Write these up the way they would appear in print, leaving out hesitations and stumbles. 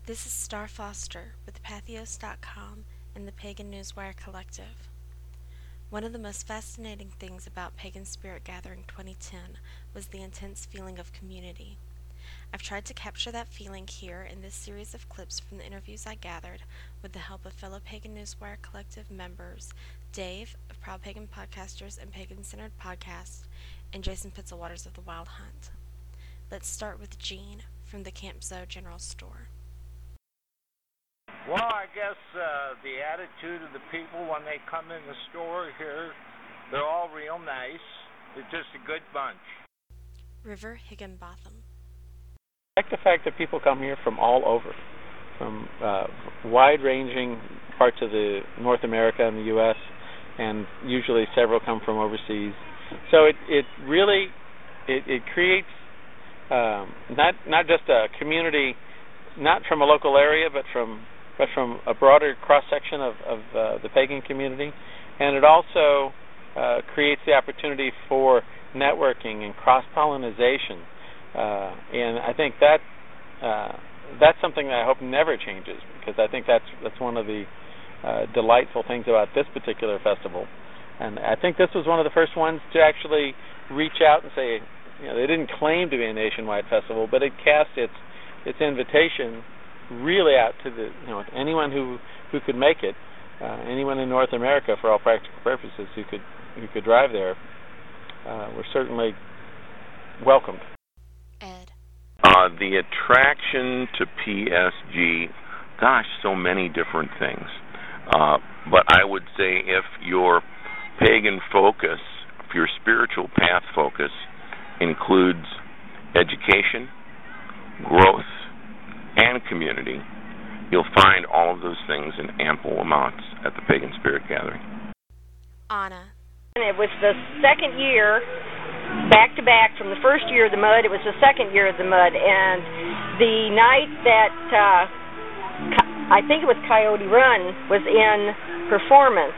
This is Star Foster with Patheos.com and the Pagan Newswire Collective. One of the most fascinating things about Pagan Spirit Gathering 2010 was the intense feeling of community. I've tried to capture that feeling here in this series of clips from the interviews I gathered with the help of fellow Pagan Newswire Collective members Dave of Proud Pagan Podcasters and Pagan Centered Podcast and Jason Pitzelwaters of The Wild Hunt. Let's start with Gene from the Camp Zoe General Store. Well, I guess the attitude of the people when they come in the store here, they're all real nice. They're just a good bunch. River Higginbotham. I like the fact that people come here from all over, from wide-ranging parts of the North America and the U.S., and usually several come from overseas. So it really creates not just a community, not from a local area, but from a broader cross-section of the pagan community. And it also creates the opportunity for networking and cross-pollination. And I think that's something that I hope never changes, because I think that's one of the delightful things about this particular festival. And I think this was one of the first ones to actually reach out and say, they didn't claim to be a nationwide festival, but it cast its invitation really out to anyone who could make it, anyone in North America for all practical purposes who could drive there, were certainly welcomed. Ed. The attraction to PSG, gosh, so many different things. But I would say if your pagan focus, if your spiritual path focus includes education, growth, and community, you'll find all of those things in ample amounts at the Pagan Spirit Gathering. Anna. It was the second year, back-to-back, from the first year of the mud, it was the second year of the mud, and the night that, I think it was Coyote Run, was in performance,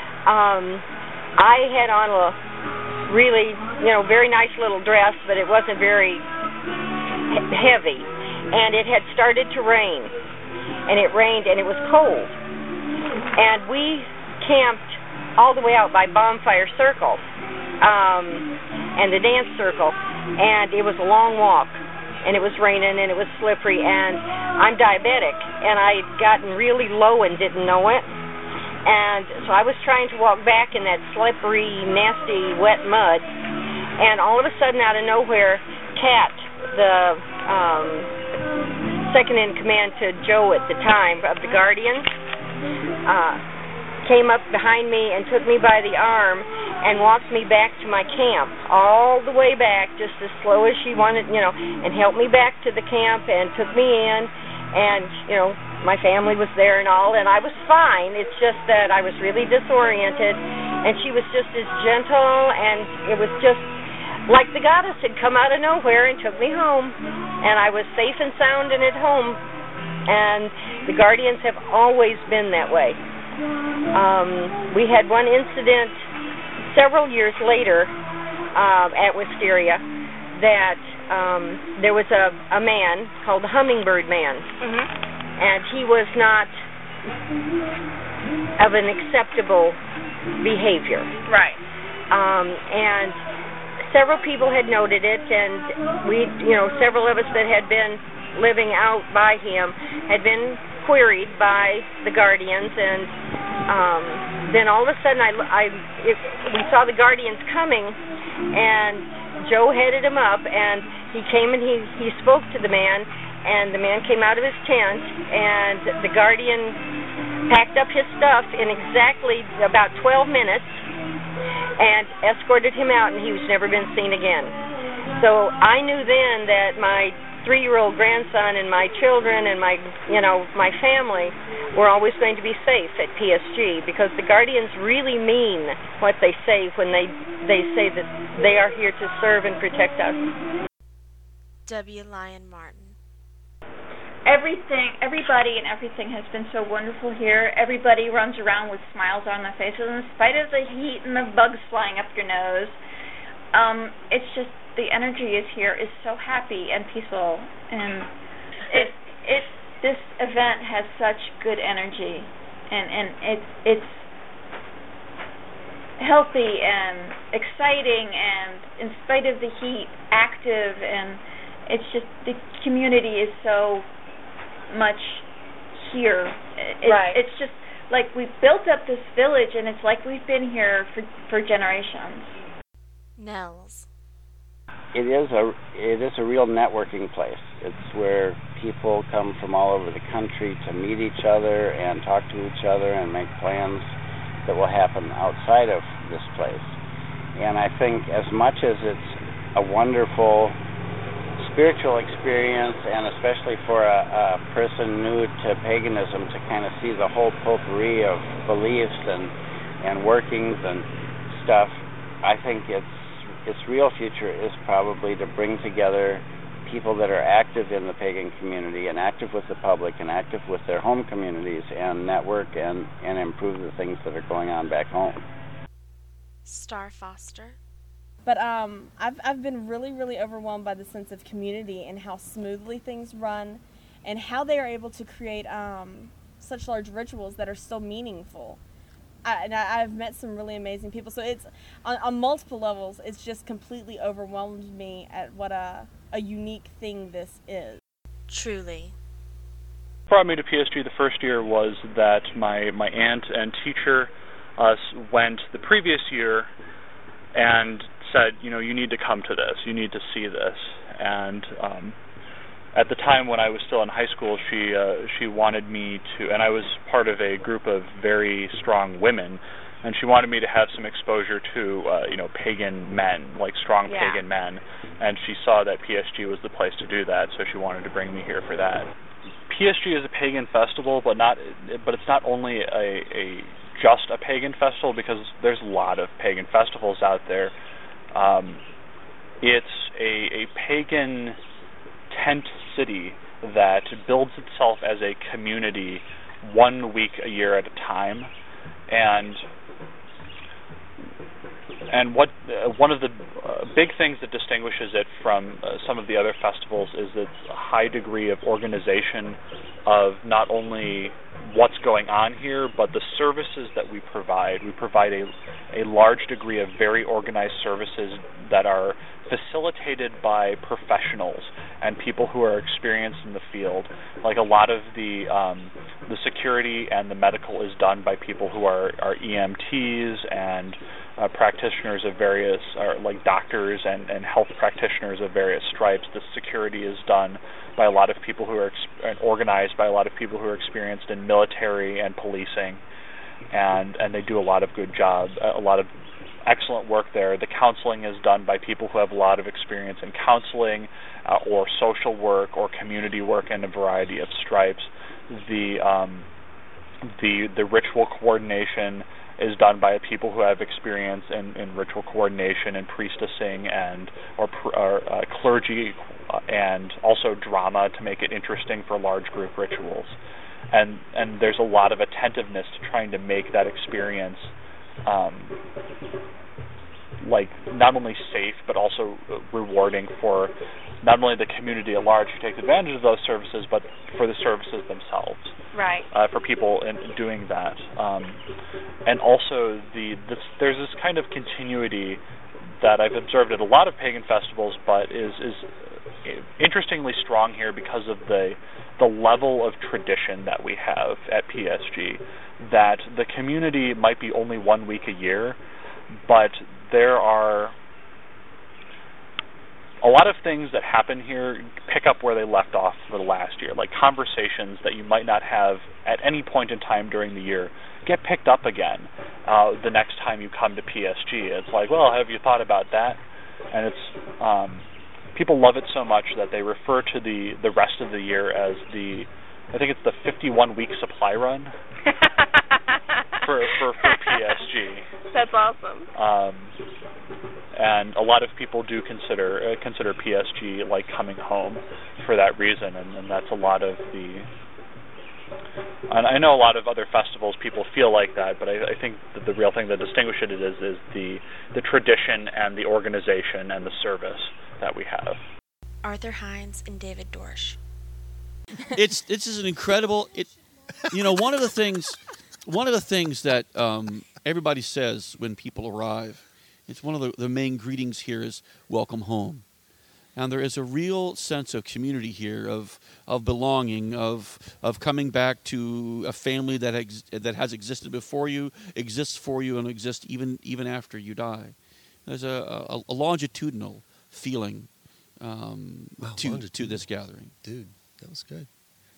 I had on a really, very nice little dress, but it wasn't very heavy. And it had started to rain, and it rained, and it was cold. And we camped all the way out by Bonfire Circle, and the dance circle, and it was a long walk, and it was raining, and it was slippery, and I'm diabetic, and I had gotten really low and didn't know it. And so I was trying to walk back in that slippery, nasty, wet mud, and all of a sudden, out of nowhere, Kat, the second-in-command to Joe at the time of the Guardians, came up behind me and took me by the arm and walked me back to my camp, all the way back, just as slow as she wanted, and helped me back to the camp and took me in, and, my family was there and all, and I was fine. It's just that I was really disoriented, and she was just as gentle, and it was just like the goddess had come out of nowhere and took me home, and I was safe and sound and at home, and the Guardians have always been that way. We had one incident several years later at Wisteria that there was a man called the Hummingbird Man, and he was not of an acceptable behavior. Right. And several people had noted it, and we, several of us that had been living out by him had been queried by the Guardians, and then all of a sudden we saw the Guardians coming, and Joe headed him up, and he came and he spoke to the man, and the man came out of his tent, and the Guardian packed up his stuff in exactly about 12 minutes, and escorted him out, and he was never been seen again. So I knew then that my 3-year-old grandson and my children and my family were always going to be safe at PSG, because the Guardians really mean what they say when they say that they are here to serve and protect us. W. Lyon Martin. Everybody and everything has been so wonderful here. Everybody runs around with smiles on their faces in spite of the heat and the bugs flying up your nose. It's just the energy here is so happy and peaceful, and this event has such good energy, and it's healthy and exciting, and in spite of the heat, active, and it's just the community is so much here. It's just like we've built up this village, and it's like we've been here for generations. Nels. It is a real networking place. It's where people come from all over the country to meet each other and talk to each other and make plans that will happen outside of this place. And I think as much as it's a wonderful spiritual experience, and especially for a person new to paganism to kind of see the whole potpourri of beliefs and workings and stuff, I think its real future is probably to bring together people that are active in the pagan community and active with the public and active with their home communities and network and improve the things that are going on back home. Star Foster. But I've been really, really overwhelmed by the sense of community and how smoothly things run and how they are able to create such large rituals that are so meaningful. I've met some really amazing people. So it's on multiple levels, it's just completely overwhelmed me at what a unique thing this is. Truly. What brought me to PSG the first year was that my aunt and teacher went the previous year and said, you need to come to this, you need to see this. And at the time when I was still in high school, she wanted me to, and I was part of a group of very strong women, and she wanted me to have some exposure to, pagan men, like strong pagan men, and she saw that PSG was the place to do that, so she wanted to bring me here for that. PSG is a pagan festival, but it's not only just a pagan festival, because there's a lot of pagan festivals out there. It's a pagan tent city that builds itself as a community 1 week a year at a time, and what one of the big things that distinguishes it from some of the other festivals is its high degree of organization of not only what's going on here, but the services that we provide. We provide a large degree of very organized services that are facilitated by professionals and people who are experienced in the field. Like a lot of the security and the medical is done by people who are EMTs and practitioners of various, like doctors and health practitioners of various stripes. The security is done by a lot of people who are organized by a lot of people who are experienced in military and policing, and they do a lot of good jobs, a lot of excellent work there. The counseling is done by people who have a lot of experience in counseling or social work or community work in a variety of stripes. The ritual coordination is done by people who have experience in ritual coordination and priestessing or clergy, and also drama to make it interesting for large group rituals. And there's a lot of attentiveness to trying to make that experience like not only safe but also rewarding for not only the community at large who takes advantage of those services, but for the services themselves. Right. For people in doing that. And also there's this kind of continuity that I've observed at a lot of pagan festivals, but is interestingly strong here because of the level of tradition that we have at PSG. That the community might be only 1 week a year, but there are a lot of things that happen here pick up where they left off for the last year, like conversations that you might not have at any point in time during the year get picked up again the next time you come to PSG. It's like, well, have you thought about that? And it's people love it so much that they refer to the rest of the year as I think it's the 51-week supply run for PSG. That's awesome. And a lot of people do consider PSG like coming home for that reason, and that's a lot of the. And I know a lot of other festivals people feel like that, but I think that the real thing that distinguishes it is the tradition and the organization and the service that we have. Arthur Hines and David Dorsch. This is an incredible. One of the things that everybody says when people arrive, it's one of the main greetings here is welcome home. And there is a real sense of community here, of belonging, of coming back to a family that has existed before you, exists for you, and exists even after you die. There's a longitudinal feeling to this gathering. Dude, that was good.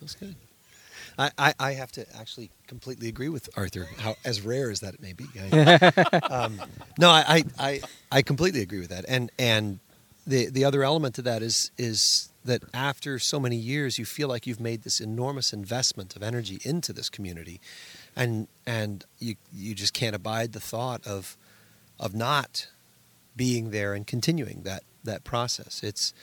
I have to actually completely agree with Arthur, as rare as that it may be. I completely agree with that. And the other element to that is that after so many years, you feel like you've made this enormous investment of energy into this community, and you just can't abide the thought of not being there and continuing that process. It's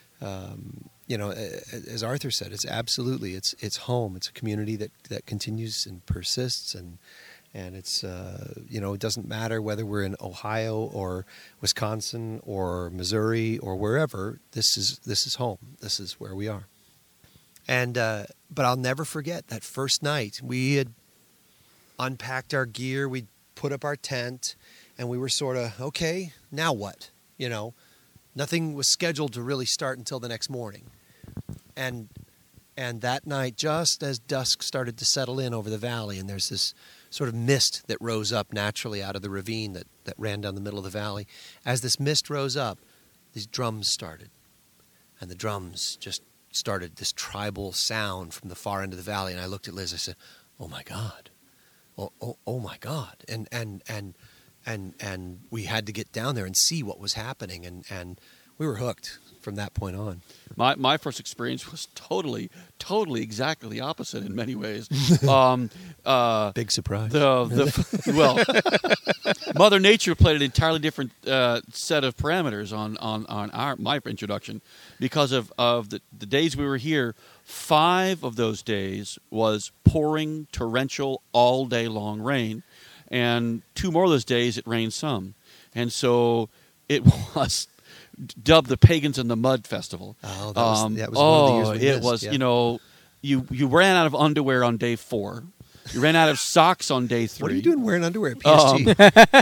as Arthur said, it's absolutely it's home. It's a community that continues and persists, and it's it doesn't matter whether we're in Ohio or Wisconsin or Missouri or wherever. This is home. This is where we are. And but I'll never forget that first night. We had unpacked our gear. We'd put up our tent, and we were sort of, okay, now what? Nothing was scheduled to really start until the next morning. And that night, just as dusk started to settle in over the valley, and there's this sort of mist that rose up naturally out of the ravine that ran down the middle of the valley. As this mist rose up, these drums started. And the drums just started this tribal sound from the far end of the valley. And I looked at Liz, I said, oh my God. Oh my God. And we had to get down there and see what was happening, and we were hooked from that point on. My first experience was totally exactly the opposite in many ways. Big surprise. Mother Nature played an entirely different set of parameters on my introduction, because of the days we were here. 5 of those days was pouring torrential all day long rain. And 2 more of those days, it rained some. And so it was dubbed the Pagans in the Mud Festival. Oh, that was one of the years we missed. It was, yeah. You ran out of underwear on day 4. You ran out of socks on day 3. What are you doing wearing underwear at PSG?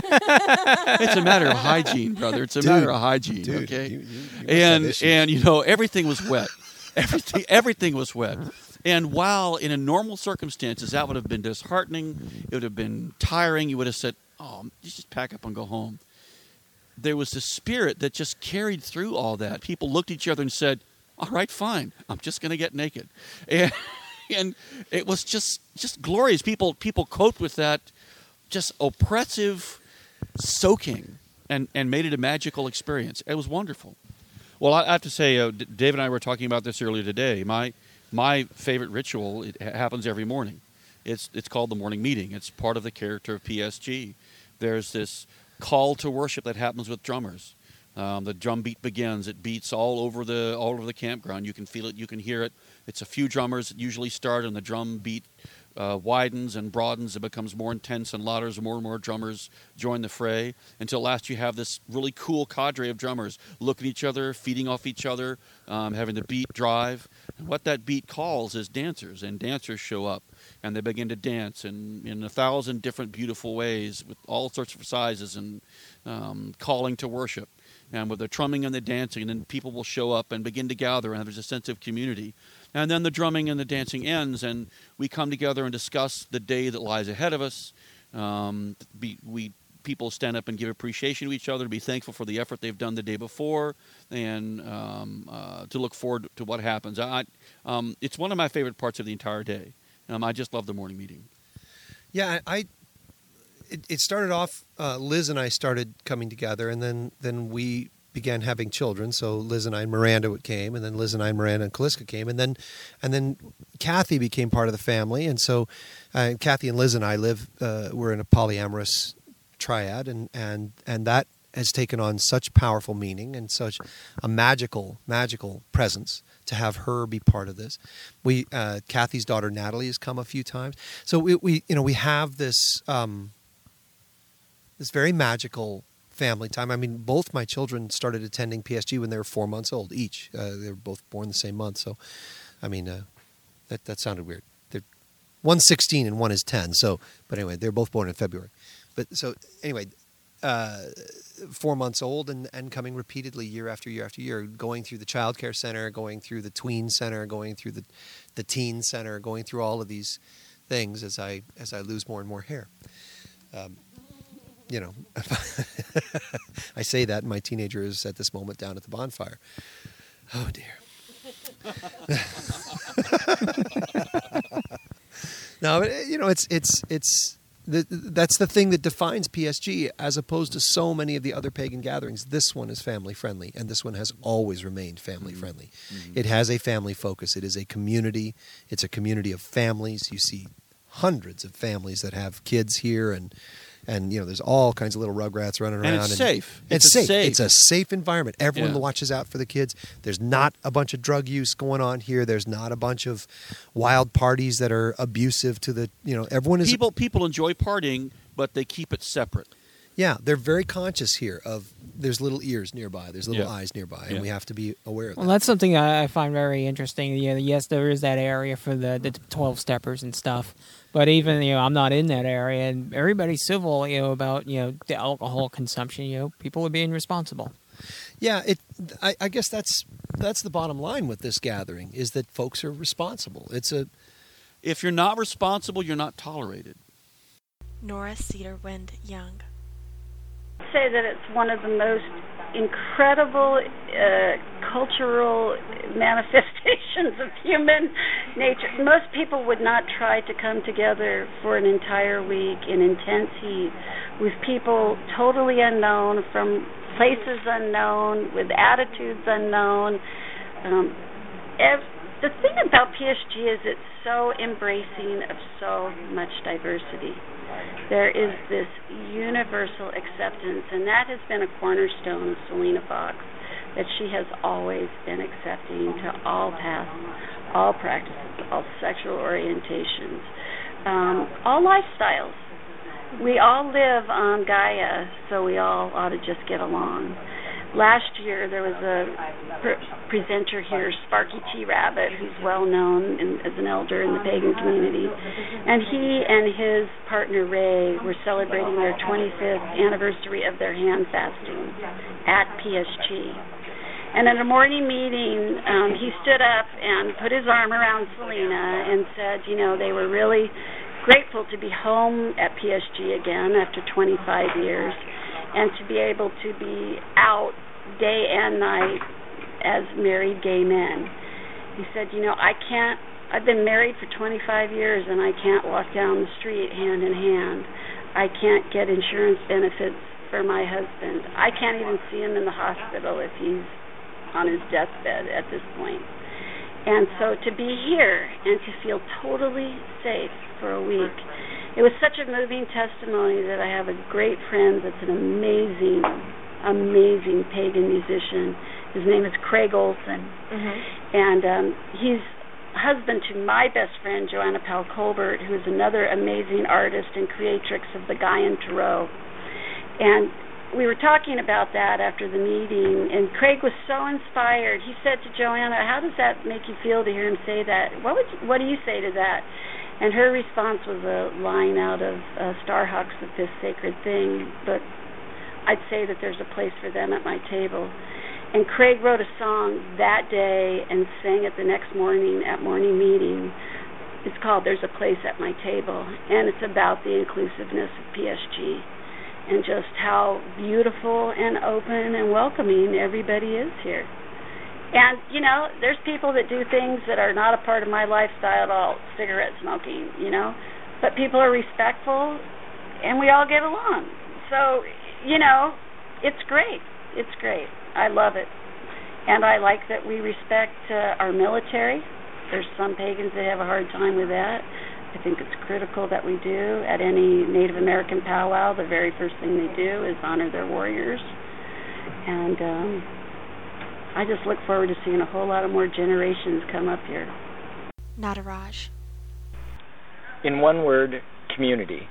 It's a matter of hygiene, brother. It's a matter of hygiene, okay? You and everything was wet. Everything was wet. And while in a normal circumstances that would have been disheartening, it would have been tiring, you would have said, oh, just pack up and go home. There was this spirit that just carried through all that. People looked at each other and said, all right, fine, I'm just going to get naked. And it was just glorious. People coped with that just oppressive soaking and made it a magical experience. It was wonderful. Well, I have to say, Dave and I were talking about this earlier today. My favorite ritual, it happens every morning. It's called the morning meeting. It's part of the character of PSG. There's this call to worship that happens with drummers. The drum beat begins. It beats all over the campground. You can feel it. You can hear it. It's a few drummers that usually start, and the drum beat widens and broadens. It becomes more intense and louder as more and more drummers join the fray, until last you have this really cool cadre of drummers looking at each other, feeding off each other, having the beat drive. And what that beat calls is dancers, and dancers show up, and they begin to dance in 1,000 different beautiful ways with all sorts of sizes, and calling to worship. And with the drumming and the dancing, and then people will show up and begin to gather, and there's a sense of community. And then the drumming and the dancing ends, and we come together and discuss the day that lies ahead of us. People stand up and give appreciation to each other, to be thankful for the effort they've done the day before, and to look forward to what happens. It's one of my favorite parts of the entire day. I just love the morning meeting. Yeah, it started off, Liz and I started coming together, and then we began having children. So Liz and I and Miranda came, and then Liz and I and Miranda and Kaliska came, and then Kathy became part of the family. And so Kathy and Liz and I we're in a polyamorous triad, and that has taken on such powerful meaning and such a magical presence to have her be part of this. Kathy's daughter Natalie has come a few times. So we have this this very magical family time. I mean, both my children started attending PSG when they were 4 months old each. They were both born the same month. So, I mean, that sounded weird. They're one's 16 and one is 10. So, but anyway, they're both born in February. But so anyway, 4 months old and coming repeatedly year after year after year, going through the child care center, going through the tween center, going through the teen center, going through all of these things as I lose more and more hair. You know, I say that, and my teenager is at this moment down at the bonfire. Oh dear. No, but, you know, it's that's the thing that defines PSG as opposed to so many of the other pagan gatherings. This one is family friendly, and this one has always remained family friendly. Mm-hmm. It has a family focus. It is a community. It's a community of families. You see hundreds of families that have kids here, and you know, there's all kinds of little rugrats running around. And it's safe. It's safe. It's a safe environment. Everyone watches out for the kids. There's not a bunch of drug use going on here. There's not a bunch of wild parties that are abusive to the, you know, everyone is... People enjoy partying, but they keep it separate. Yeah, they're very conscious here of there's little ears nearby, there's little eyes nearby, and we have to be aware of that. Well, that's something I find very interesting. Yeah, yes, there is that area for the 12-steppers and stuff, but even, you know, I'm not in that area, and everybody's civil, you know, about, you know, the alcohol consumption. You know, people are being responsible. Yeah, I guess that's the bottom line with this gathering, is that folks are responsible. If you're not responsible, you're not tolerated. Nora Cedarwind Young. Say that it's one of the most incredible cultural manifestations of human nature. Most people would not try to come together for an entire week in intense heat with people totally unknown, from places unknown, with attitudes unknown. The thing about PSG is it's so embracing of so much diversity. There is this universal acceptance, and that has been a cornerstone of Selena Fox, that she has always been accepting to all paths, all practices, all sexual orientations, all lifestyles. We all live on Gaia, so we all ought to just get along. Last year, there was a presenter here, Sparky T. Rabbit, who's well known as an elder in the pagan community, and he and his partner Ray were celebrating their 25th anniversary of their hand fasting at PSG. And at a morning meeting, he stood up and put his arm around Selena and said, you know, they were really grateful to be home at PSG again after 25 years, and to be able to be out day and night as married gay men. He said, you know, I've been married for 25 years and I can't walk down the street hand in hand. I can't get insurance benefits for my husband. I can't even see him in the hospital if he's on his deathbed at this point. And so to be here and to feel totally safe for a week, it was such a moving testimony that I have a great friend that's an amazing pagan musician. His name is Craig Olson. Mm-hmm. And he's husband to my best friend, Joanna Powell Colbert, who is another amazing artist and creatrix of the Gaian Tarot. And we were talking about that after the meeting, and Craig was so inspired. He said to Joanna, how does that make you feel to hear him say that? What do you say to that? And her response was a line out of Starhawk's The Fifth Sacred Thing, but I'd say that there's a place for them at my table. And Craig wrote a song that day and sang it the next morning at morning meeting. It's called There's a Place at My Table, and it's about the inclusiveness of PSG and just how beautiful and open and welcoming everybody is here. And, you know, there's people that do things that are not a part of my lifestyle at all, cigarette smoking, you know. But people are respectful, and we all get along. So, you know, it's great. It's great. I love it. And I like that we respect our military. There's some pagans that have a hard time with that. I think it's critical that we do. At any Native American powwow, the very first thing they do is honor their warriors. And I just look forward to seeing a whole lot of more generations come up here. Nataraj. In one word, community.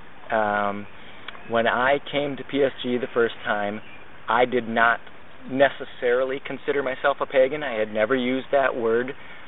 When I came to PSG the first time, I did not necessarily consider myself a pagan. I had never used that word.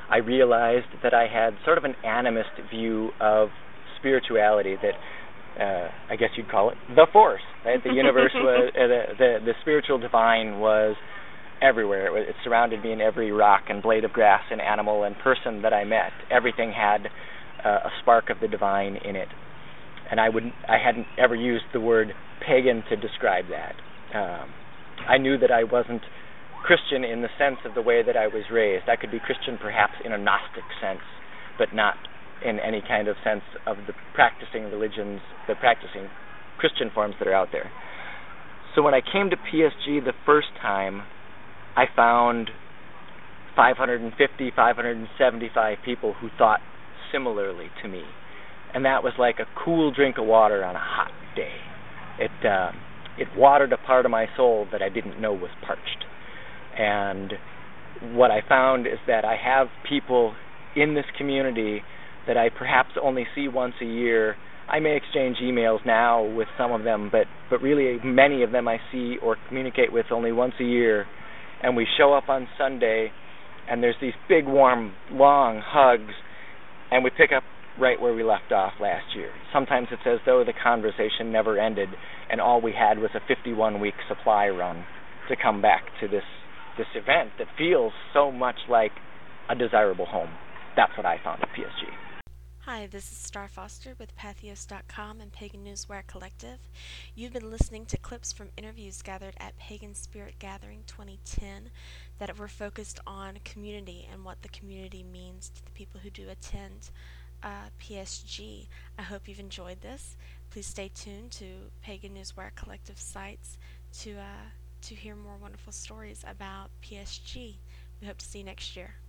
I realized that I had sort of an animist view of spirituality, that I guess you'd call it the Force. Right? The universe was the spiritual divine was everywhere. It surrounded me in every rock and blade of grass and animal and person that I met. Everything had a spark of the divine in it, and I hadn't ever used the word pagan to describe that. I knew that I wasn't Christian in the sense of the way that I was raised. I could be Christian perhaps in a Gnostic sense, but not in any kind of sense of the practicing religions, the practicing Christian forms that are out there. So when I came to PSG the first time, I found 550, 575 people who thought similarly to me. And that was like a cool drink of water on a hot day. It watered a part of my soul that I didn't know was parched. And what I found is that I have people in this community that I perhaps only see once a year. I may exchange emails now with some of them, but really many of them I see or communicate with only once a year. And we show up on Sunday, and there's these big, warm, long hugs, and we pick up right where we left off last year. Sometimes it's as though the conversation never ended, and all we had was a 51-week supply run to come back to this event that feels so much like a desirable home. That's what I found at PSG. Hi, this is Star Foster with Patheos.com and Pagan Newswire Collective. You've been listening to clips from interviews gathered at Pagan Spirit Gathering 2010 that were focused on community and what the community means to the people who do attend PSG. I hope you've enjoyed this. Please stay tuned to Pagan Newswire Collective sites to hear more wonderful stories about PSG. We hope to see you next year.